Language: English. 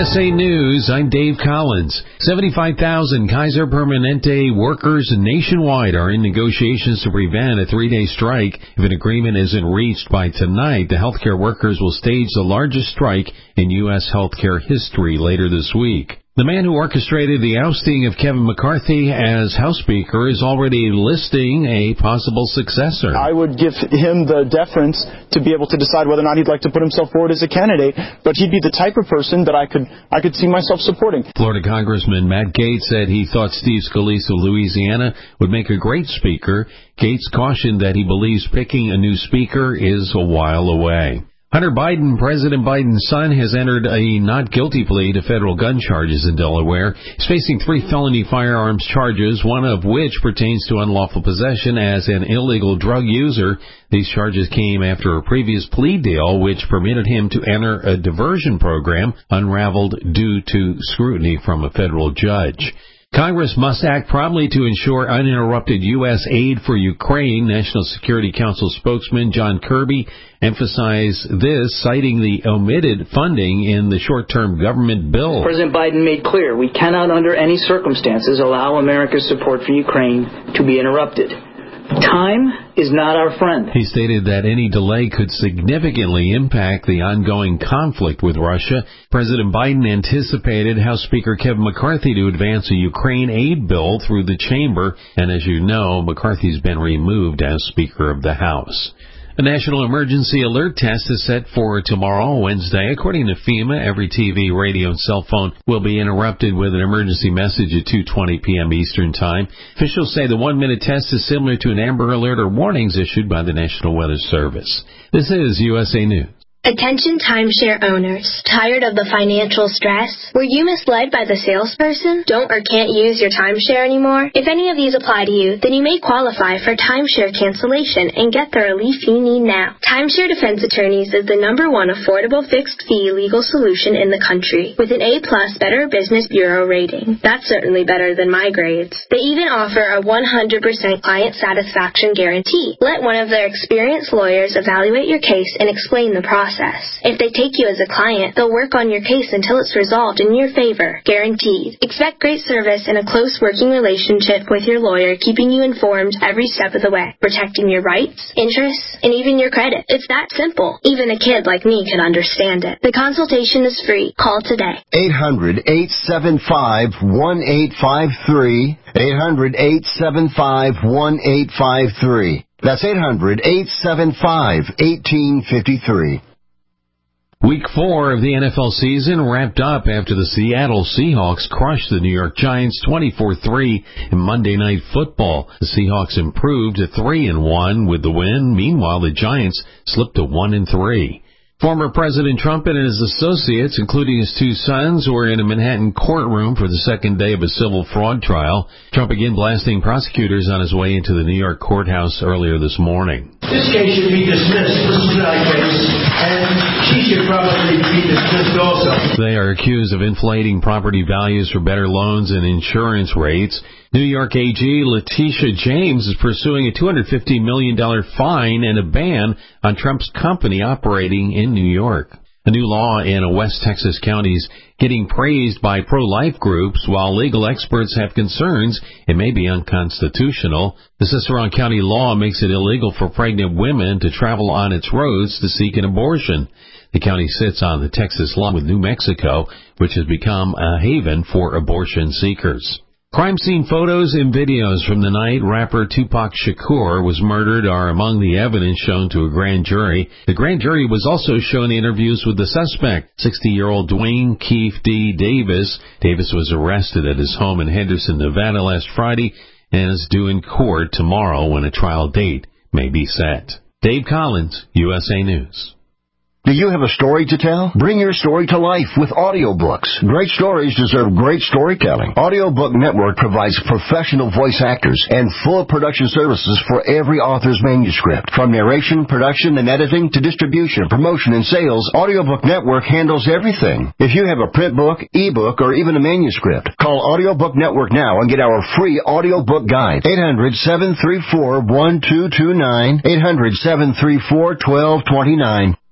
USA News, I'm Dave Collins. 75,000 Kaiser Permanente workers nationwide are in negotiations to prevent a 3-day strike. If an agreement isn't reached by tonight, the healthcare workers will stage the largest strike in U.S. healthcare history later this week. The man who orchestrated the ousting of Kevin McCarthy as House Speaker is already listing a possible successor. I would give him the deference to be able to decide whether or not he'd like to put himself forward as a candidate, but he'd be the type of person that I could see myself supporting. Florida Congressman Matt Gaetz said he thought Steve Scalise of Louisiana would make a great speaker. Gaetz cautioned that he believes picking a new speaker is a while away. Hunter Biden, President Biden's son, has entered a not guilty plea to federal gun charges in Delaware. He's facing 3 felony firearms charges, one of which pertains to unlawful possession as an illegal drug user. These charges came after a previous plea deal which permitted him to enter a diversion program unraveled due to scrutiny from a federal judge. Congress must act promptly to ensure uninterrupted U.S. aid for Ukraine. National Security Council spokesman John Kirby emphasized this, citing the omitted funding in the short-term government bill. President Biden made clear we cannot under any circumstances allow America's support for Ukraine to be interrupted. Time is not our friend. He stated that any delay could significantly impact the ongoing conflict with Russia. President Biden anticipated House Speaker Kevin McCarthy to advance a Ukraine aid bill through the chamber, and as you know, McCarthy's been removed as Speaker of the House. A national emergency alert test is set for tomorrow, Wednesday. According to FEMA, every TV, radio, and cell phone will be interrupted with an emergency message at 2:20 p.m. Eastern Time. Officials say the 1-minute test is similar to an Amber Alert or warnings issued by the National Weather Service. This is USA News. Attention timeshare owners. Tired of the financial stress? Were you misled by the salesperson? Don't or can't use your timeshare anymore? If any of these apply to you, then you may qualify for timeshare cancellation and get the relief you need now. Timeshare Defense Attorneys is the #1 affordable fixed-fee legal solution in the country with an A+ Better Business Bureau rating. That's certainly better than my grades. They even offer a 100% client satisfaction guarantee. Let one of their experienced lawyers evaluate your case and explain the process. If they take you as a client, they'll work on your case until it's resolved in your favor. Guaranteed. Expect great service and a close working relationship with your lawyer, keeping you informed every step of the way, protecting your rights, interests, and even your credit. It's that simple. Even a kid like me can understand it. The consultation is free. Call today. 800-875-1853. 800-875-1853. That's 800-875-1853. Week 4 of the NFL season wrapped up after the Seattle Seahawks crushed the New York Giants 24-3 in Monday Night Football. The Seahawks improved to 3-1 with the win. Meanwhile, the Giants slipped to 1-3. Former President Trump and his associates, including his 2 sons, were in a Manhattan courtroom for the second day of a civil fraud trial. Trump again blasting prosecutors on his way into the New York courthouse earlier this morning. This case should be dismissed. This is not a case, and she should probably be dismissed also. They are accused of inflating property values for better loans and insurance rates. New York AG Letitia James is pursuing a $250 million fine and a ban on Trump's company operating in New York. A new law in a West Texas county is getting praised by pro-life groups, while legal experts have concerns it may be unconstitutional. The Cicerone County law makes it illegal for pregnant women to travel on its roads to seek an abortion. The county sits on the Texas line with New Mexico, which has become a haven for abortion seekers. Crime scene photos and videos from the night rapper Tupac Shakur was murdered are among the evidence shown to a grand jury. The grand jury was also shown interviews with the suspect, 60-year-old Dwayne Keefe D. Davis. Davis was arrested at his home in Henderson, Nevada last Friday and is due in court tomorrow when a trial date may be set. Dave Collins, USA News. Do you have a story to tell? Bring your story to life with audiobooks. Great stories deserve great storytelling. Audiobook Network provides professional voice actors and full production services for every author's manuscript. From narration, production, and editing to distribution, promotion, and sales, Audiobook Network handles everything. If you have a print book, ebook, or even a manuscript, call Audiobook Network now and get our free audiobook guide. 800-734-1229. 800-734-1229.